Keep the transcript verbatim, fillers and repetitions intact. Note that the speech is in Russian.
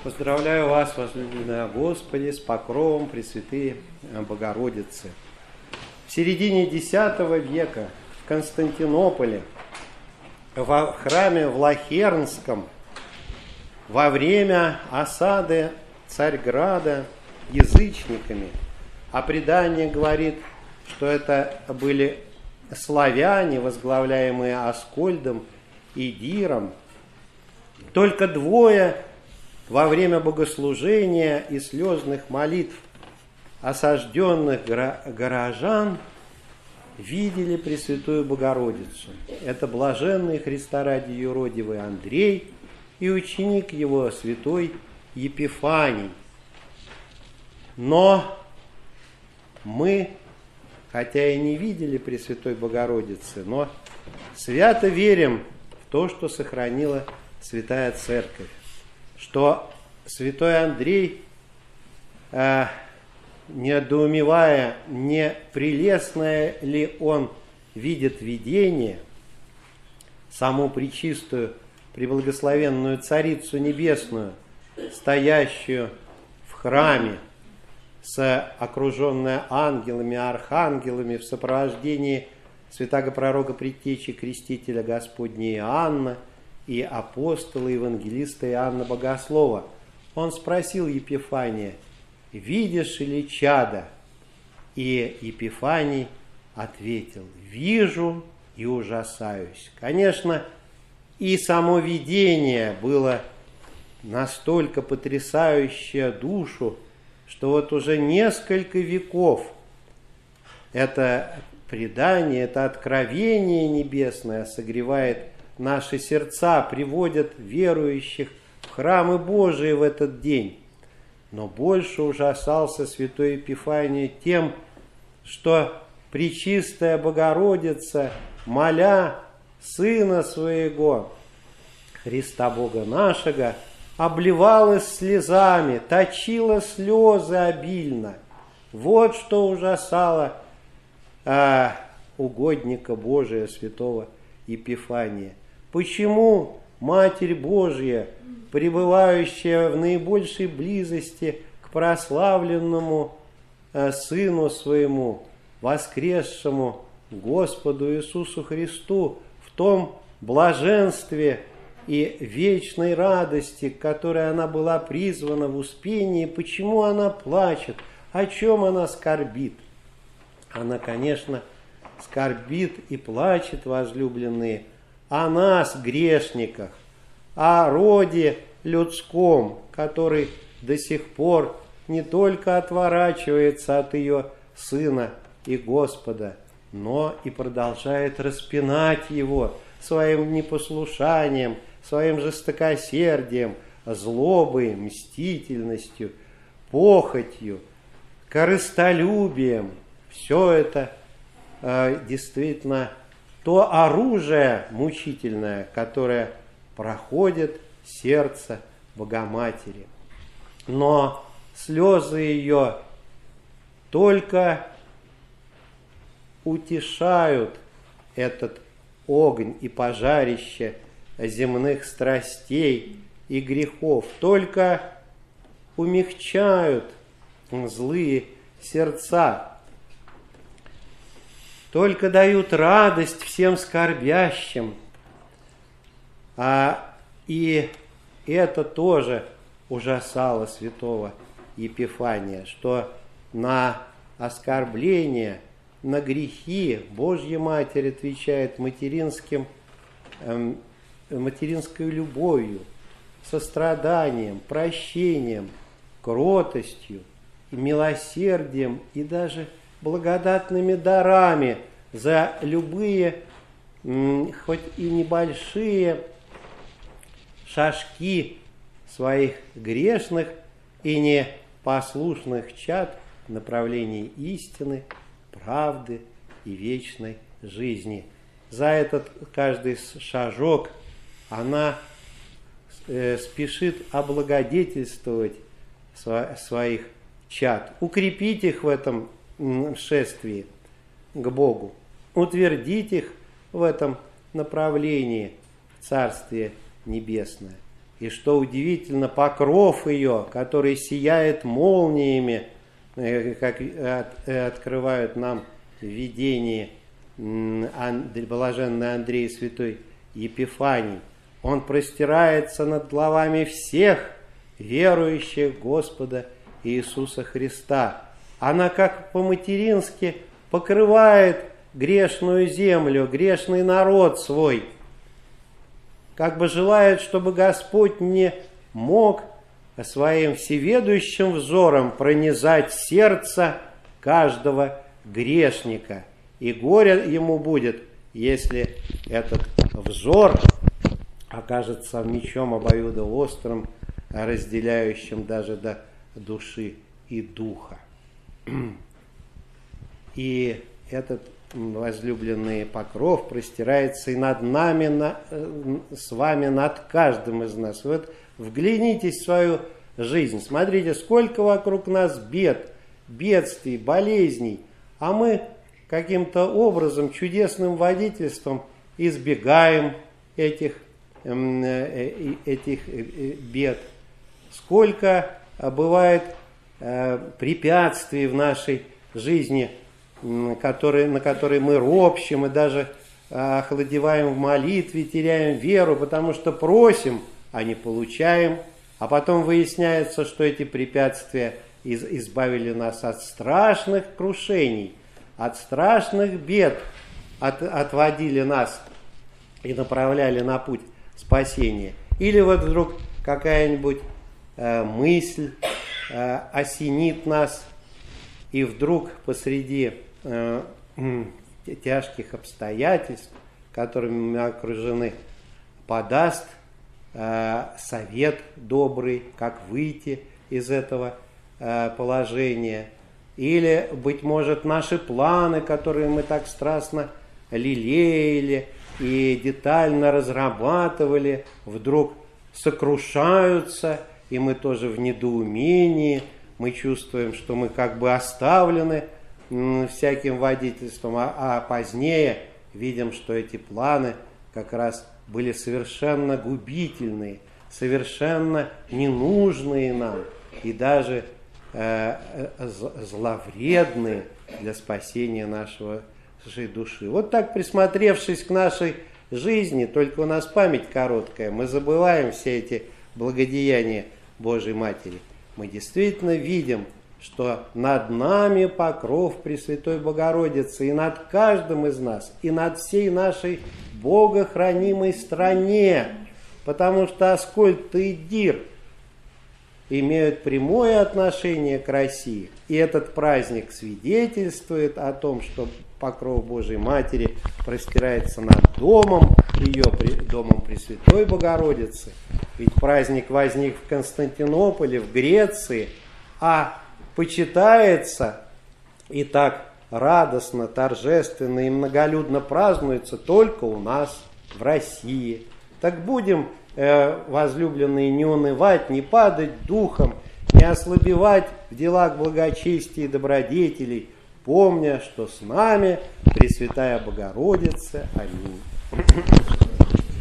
Поздравляю вас, возлюбленные Господи, с покровом Пресвятые Богородицы. В середине десятого века в Константинополе, в храме в Лахернском, во время осады Царьграда язычниками, а предание говорит, что это были славяне, возглавляемые Аскольдом и Диром, только двое во время богослужения и слезных молитв осажденных горожан видели Пресвятую Богородицу. Это блаженный Христа ради юродивый Андрей и ученик его, святой Епифаний. Но мы, хотя и не видели Пресвятой Богородицы, но свято верим в то, что сохранила Святая Церковь, что святой Андрей, э, недоумевая, не прелестное ли он видит видение, саму пречистую, преблагословенную Царицу Небесную, стоящую в храме, с окруженная ангелами, архангелами, в сопровождении святаго пророка предтечи крестителя Господня Иоанна и апостола, евангелиста Иоанна Богослова. Он спросил Епифания: «Видишь ли чадо?» И Епифаний ответил: «Вижу и ужасаюсь». Конечно, и само видение было настолько потрясающее душу, что вот уже несколько веков это предание, это откровение небесное согревает наши сердца, приводят верующих в храмы Божии в этот день. Но больше ужасался святой Епифаний тем, что Пречистая Богородица, моля Сына Своего, Христа Бога нашего, обливалась слезами, точила слезы обильно. Вот что ужасало а, угодника Божия, святого Епифания. Почему Матерь Божья, пребывающая в наибольшей близости к прославленному э, Сыну Своему, воскресшему Господу Иисусу Христу, в том блаженстве и вечной радости, к которой она была призвана в Успении, почему она плачет, о чем она скорбит? Она, конечно, скорбит и плачет, возлюбленные, о нас, грешниках, о роде людском, который до сих пор не только отворачивается от ее Сына и Господа, но и продолжает распинать его своим непослушанием, своим жестокосердием, злобой, мстительностью, похотью, корыстолюбием. Все это э, действительно то оружие мучительное, которое проходит сердце Богоматери. Но слезы ее только утешают этот огонь и пожарище земных страстей и грехов, только умягчают злые сердца, только дают радость всем скорбящим. А, и это тоже ужасало святого Епифания, что на оскорбление, на грехи Божья Матерь отвечает материнским, эм, материнской любовью, состраданием, прощением, кротостью, и милосердием и даже благодатными дарами за любые, хоть и небольшие шажки своих грешных и непослушных чад в направлении истины, правды и вечной жизни. За этот каждый шажок она э, спешит облагодетельствовать сво- своих чад, укрепить их в этом шествии к Богу, утвердить их в этом направлении Царствие Небесное. И что удивительно, покров ее, который сияет молниями, как открывают нам в видении блаженный Андрей и святой Епифаний, он простирается над головами всех верующих Господа Иисуса Христа. Она как по-матерински покрывает грешную землю, грешный народ свой, как бы желает, чтобы Господь не мог своим всеведущим взором пронизать сердце каждого грешника. И горе ему будет, если этот взор окажется мечом обоюдоострым, разделяющим даже до души и духа. И этот возлюбленный покров простирается и над нами, на, с вами, над каждым из нас. Вот вглянитесь в свою жизнь, смотрите, сколько вокруг нас бед, бедствий, болезней, а мы каким-то образом, чудесным водительством избегаем этих, этих бед. Сколько бывает препятствий в нашей жизни, которые, на которые мы ропщем и даже охладеваем в молитве, теряем веру, потому что просим, а не получаем, а потом выясняется, что эти препятствия из, избавили нас от страшных крушений, от страшных бед, от, отводили нас и направляли на путь спасения. Или вот вдруг какая-нибудь э, мысль э, осенит нас, и вдруг посреди э, э, тяжких обстоятельств, которыми мы окружены, подаст э, совет добрый, как выйти из этого э, положения. Или, быть может, наши планы, которые мы так страстно лелеяли и детально разрабатывали, вдруг сокрушаются, и мы тоже в недоумении, мы чувствуем, что мы как бы оставлены всяким водительством, а, а позднее видим, что эти планы как раз были совершенно губительные, совершенно ненужные нам и даже э, зловредные для спасения нашего, нашей души. Вот так, присмотревшись к нашей жизни, только у нас память короткая, мы забываем все эти благодеяния Божьей Матери. Мы действительно видим, что над нами покров Пресвятой Богородицы, и над каждым из нас, и над всей нашей богохранимой стране, потому что Аскольд и Дир имеют прямое отношение к России. И этот праздник свидетельствует о том, что покров Божьей Матери простирается над домом, ее домом Пресвятой Богородицы. Ведь праздник возник в Константинополе, в Греции, а почитается и так радостно, торжественно и многолюдно празднуется только у нас, в России. Так будем, э, возлюбленные, не унывать, не падать духом, не ослабевать в делах благочестия и добродетелей, помня, что с нами Пресвятая Богородица. Аминь.